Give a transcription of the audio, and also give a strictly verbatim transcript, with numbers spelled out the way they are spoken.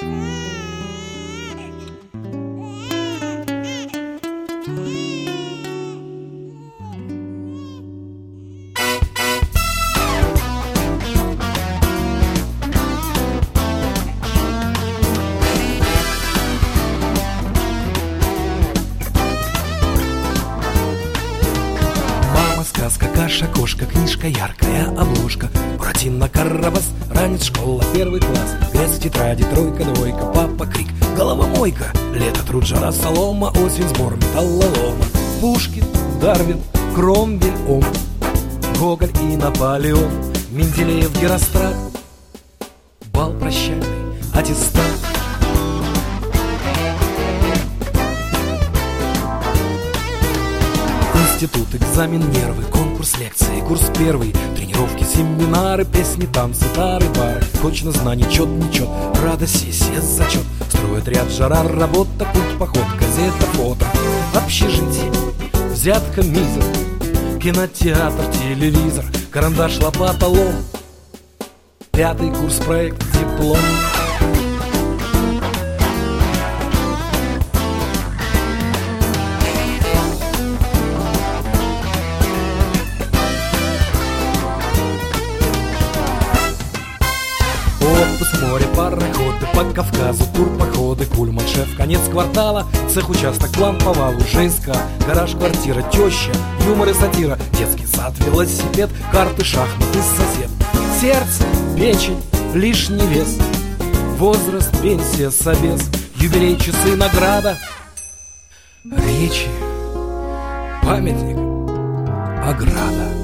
Сказка, каша, кошка, книжка, яркая обложка. Буратино, Карабас, ранец, школа, первый класс. Грязь в тетради, тройка, двойка, папа, крик, головомойка. Лето, труд, жара, солома, осень, сбор металлолома. Пушкин, Дарвин, Кромвель, Ом, Гоголь и Наполеон, Менделеев, Герострат, бал прощальный, аттестат. Институт, экзамен, нервы, конкурс, лекции, курс первый, тренировки, семинары, песни, танцы, тары, бары, точно знаний, чет, нечет, радость, сессия, зачет, стройотряд, жара, работа, путь, поход, газета, фото, общежитие, взятка, мизер, кинотеатр, телевизор, карандаш, лопата, лом, пятый курс, проект, диплом. Отпуск, море, пароходы, по Кавказу, турпоходы, Кульман, шеф, конец квартала, цех, участок, план по валу, ЖСК, гараж, квартира, теща, юмор и сатира, детский сад, велосипед, карты, шахматы, сосед, сердце, печень, лишний вес, возраст, пенсия, собес, юбилей, часы, награда, речи, памятник, ограда.